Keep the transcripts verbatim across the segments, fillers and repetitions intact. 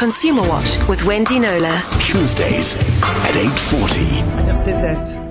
Consumer Watch with Wendy Knowler. Tuesdays at eight forty. I just said that.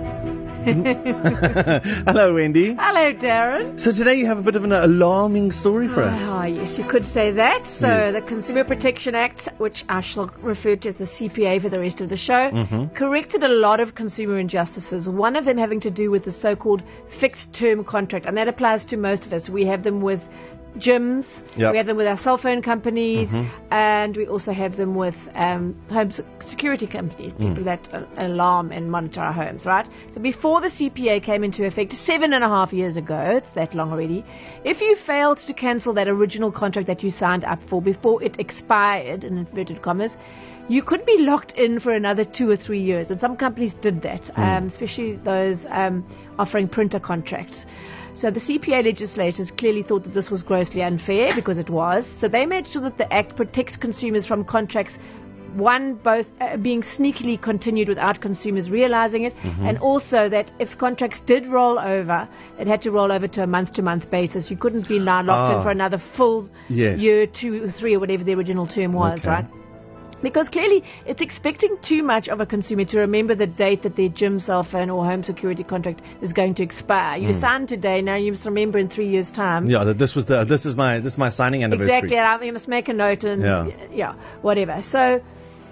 Hello, Wendy. Hello, Darren. So today you have a bit of an alarming story for us. Ah, yes, you could say that. So Yeah. the Consumer Protection Act, which I shall refer to as the C P A for the rest of the show, Mm-hmm. corrected a lot of consumer injustices, one of them having to do with the so-called fixed-term contract, and that applies to most of us. We have them with gyms, Yep. we have them with our cell phone companies, Mhm. and we also have them with um, home se- security companies, people that uh, alarm and monitor our homes, right? So before the C P A came into effect seven and a half years ago, it's that long already, if you failed to cancel that original contract that you signed up for before it expired, in inverted commas, you could be locked in for another two or three years. And some companies did that, um, especially those um, offering printer contracts. So the C P A legislators clearly thought that this was grossly unfair, because it was. So they made sure that the Act protects consumers from contracts, one, both uh, being sneakily continued without consumers realizing it, and also that if contracts did roll over, it had to roll over to a month-to-month basis. You couldn't be now locked Ah. in for another full Yes. year, two, three, or whatever the original term was, Okay. right? Because clearly it's expecting too much of a consumer to remember the date that their gym, cell phone or home security contract is going to expire. You sign today, now you must remember in three years' time. Yeah, that this was the this is my this is my signing anniversary. Exactly, and I- you must make a note and Yeah. yeah, whatever. So,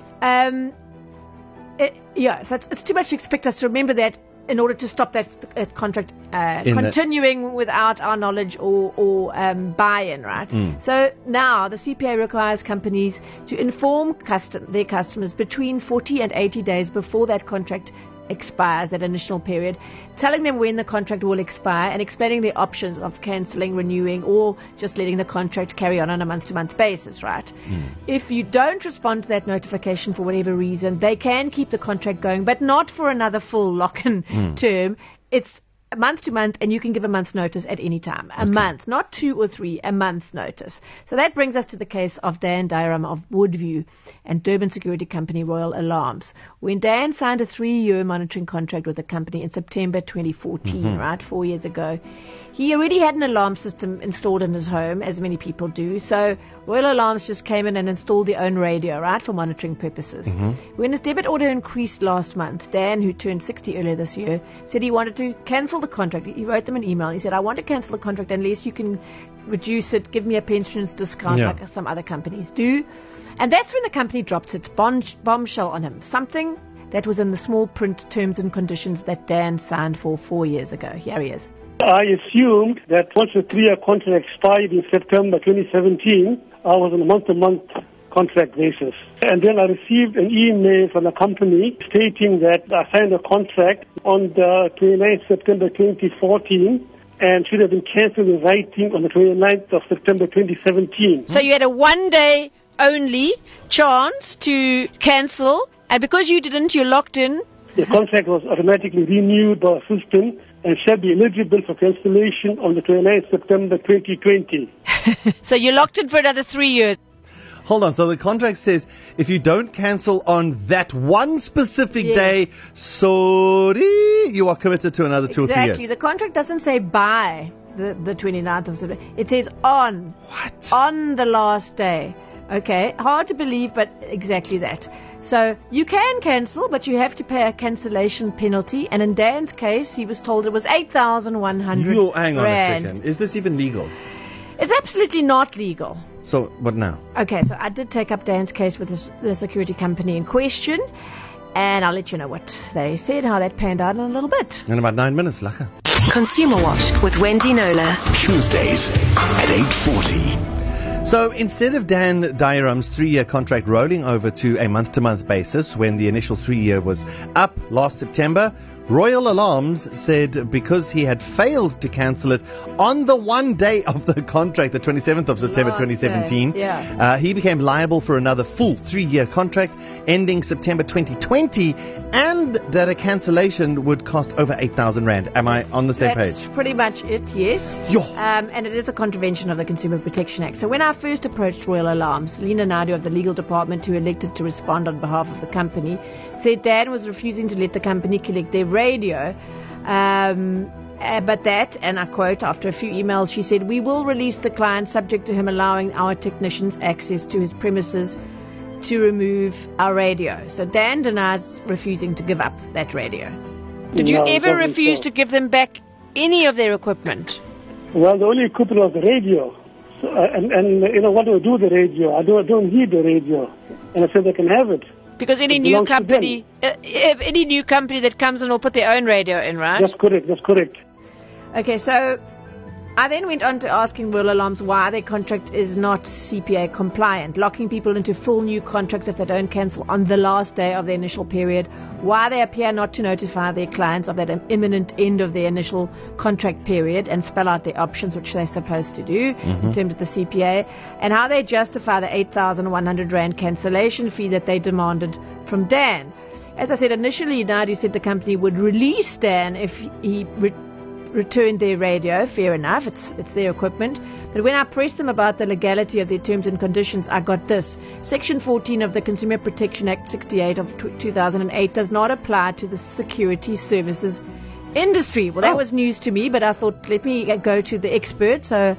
um, it, yeah, so it's, it's too much to expect us to remember that in order to stop that uh, contract uh, In the- continuing without our knowledge or, or um, buy-in, right? So now the C P A requires companies to inform custom, their customers between forty and eighty days before that contract expires, that initial period, telling them when the contract will expire and explaining their options of cancelling, renewing, or just letting the contract carry on on a month-to-month basis, right? If you don't respond to that notification for whatever reason, they can keep the contract going, but not for another full lock-in term. It's month to month, and you can give a month's notice at any time. A month, not two or three, a month's notice. So that brings us to the case of Dan Dyram of Woodview and Durban security company Royal Alarms. When Dan signed a three-year monitoring contract with the company in September twenty fourteen, right, four years ago, he already had an alarm system installed in his home, as many people do. So Royal Alarms just came in and installed their own radio, right, for monitoring purposes. When his debit order increased last month, Dan, who turned sixty earlier this year, said he wanted to cancel the contract. He wrote them an email. He said, I want to cancel the contract unless you can reduce it, give me a pensions discount Yeah. like some other companies do. And that's when the company dropped its bomb- bombshell on him, something that was in the small print terms and conditions that Dan signed for four years ago. Here he is. I assumed that once the three-year contract expired in September twenty seventeen, I was on a month-to-month contract basis. And then I received an email from the company stating that I signed a contract on the twenty-ninth of September twenty fourteen and should have been cancelled in writing on the twenty-ninth of September twenty seventeen. So you had a one-day only chance to cancel, and because you didn't, you're locked in. The contract was automatically renewed by a system and shall be eligible for cancellation on the twenty-ninth of September twenty twenty. So you're locked in for another three years. Hold on. So the contract says if you don't cancel on that one specific Yes. day, sorry, you are committed to another two or three Exactly. years. The contract doesn't say by the, the twenty-ninth of September. It says on. What? On the last day. Okay. Hard to believe, but exactly that. So you can cancel, but you have to pay a cancellation penalty. And in Dan's case, he was told it was eight thousand one hundred Yo, hang on rand. a second. Is this even legal? It's absolutely not legal. So what now? Okay, so I did take up Dan's case with the, the security company in question, and I'll let you know what they said, how that panned out in a little bit. In about nine minutes, Lacha. Consumer Watch with Wendy Knowler. Tuesdays at eight forty. So instead of Dan Dyram's three-year contract rolling over to a month-to-month basis when the initial three-year was up last September, Royal Alarms said because he had failed to cancel it on the one day of the contract, the twenty-seventh of September Last twenty seventeen, day, yeah. uh, he became liable for another full three-year contract ending September twenty twenty, and that a cancellation would cost over eight thousand rand. Am I on the same That's page? pretty much it, yes. Yo. Um, and it is a contravention of the Consumer Protection Act. So when I first approached Royal Alarms, Lena Naidu of the legal department, who elected to respond on behalf of the company, said Dan was refusing to let the company collect their radio. Um, uh, but that, and I quote, after a few emails, she said, we will release the client subject to him allowing our technicians access to his premises to remove our radio. So Dan denies refusing to give up that radio. Did you No, it ever doesn't refuse so. to give them back any of their equipment? Well, the only equipment was the radio. So, uh, and, and, you know, what do I do with the radio? I don't, I don't need the radio. And I said they can have it. Because any It new belongs to company, uh, if any new company that comes in will put their own radio in, right? That's correct, that's correct. Okay, so I then went on to asking Royal Alarms why their contract is not C P A compliant, locking people into full new contracts if they don't cancel on the last day of the initial period, why they appear not to notify their clients of that imminent end of their initial contract period and spell out their options, which they're supposed to do mm-hmm. in terms of the C P A, and how they justify the eight thousand one hundred rand cancellation fee that they demanded from Dan. As I said, initially, Naidu said the company would release Dan if he re- returned their radio. Fair enough, it's it's their equipment. But when I pressed them about the legality of their terms and conditions, I got this. Section fourteen of the Consumer Protection Act sixty-eight of two thousand eight does not apply to the security services industry. Well, that Oh. was news to me, but I thought, let me go to the expert. So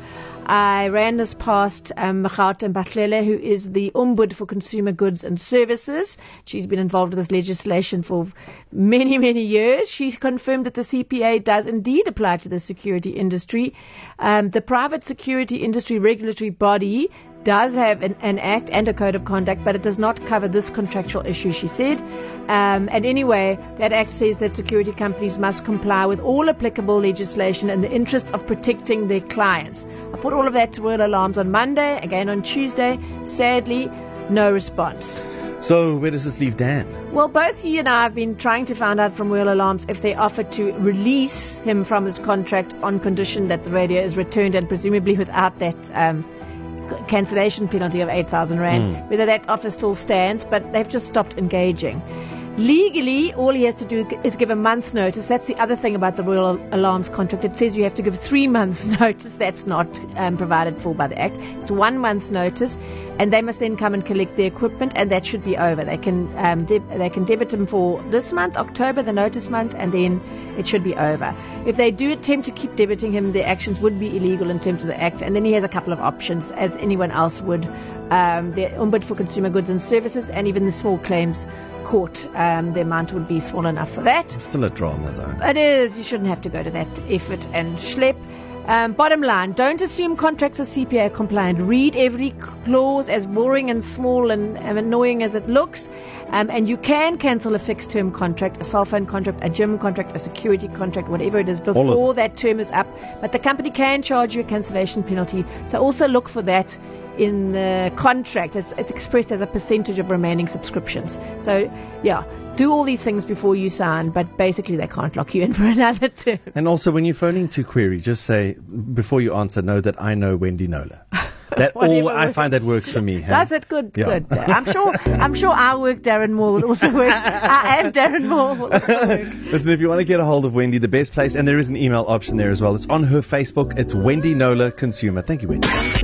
I ran this past um, Mkhaute Mbatlele, who is the Ombud for Consumer Goods and Services. She's been involved with this legislation for many, many years. She's confirmed that the C P A does indeed apply to the security industry. Um, the private security industry regulatory body does have an, an act and a code of conduct, but it does not cover this contractual issue, she said. Um, and anyway, that act says that security companies must comply with all applicable legislation in the interest of protecting their clients. I put all of that to Royal Alarms on Monday, again on Tuesday. Sadly, no response. So where does this leave Dan? Well, both he and I have been trying to find out from Royal Alarms if they offer to release him from his contract on condition that the radio is returned and presumably without that um, cancellation penalty of eight thousand rand, mm. whether that offer still stands, but they've just stopped engaging. Legally, all he has to do is give a month's notice. That's the other thing about the Royal Alarms contract. It says you have to give three months' notice. That's not um, provided for by the Act. It's one month's notice, and they must then come and collect the equipment, and that should be over. They can um, deb- they can debit him for this month, October, the notice month, and then it should be over. If they do attempt to keep debiting him, their actions would be illegal in terms of the Act, and then he has a couple of options, as anyone else would. Um, the Ombud for Consumer Goods and Services, and even the small claims court, um, the amount would be small enough for that. Still a drama, though. It is. You shouldn't have to go to that effort and schlep. Um, bottom line, don't assume contracts are C P A compliant. Read every clause, as boring and small and, and annoying as it looks. Um, and you can cancel a fixed term contract, a cell phone contract, a gym contract, a security contract, whatever it is, before that term is up. But the company can charge you a cancellation penalty. So also look for that in the contract. It's, it's expressed as a percentage of remaining subscriptions. So, yeah, do all these things before you sign, but basically they can't lock you in for another term. And also, when you're phoning to query, just say, before you answer, know that I know Wendy Nola. That all I find that works for me. Hey? Does it? Good, Yeah. good. I'm sure. I'm sure our work, Darren Moore, will also work. I am Darren Moore. Will also work. Listen, if you want to get a hold of Wendy, the best place, and there is an email option there as well. It's on her Facebook. It's Wendy Nola Consumer. Thank you, Wendy.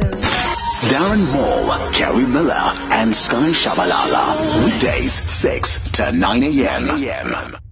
Darren Moore, Kerry Miller, and Sky Shabalala. Weekdays, six to nine a.m.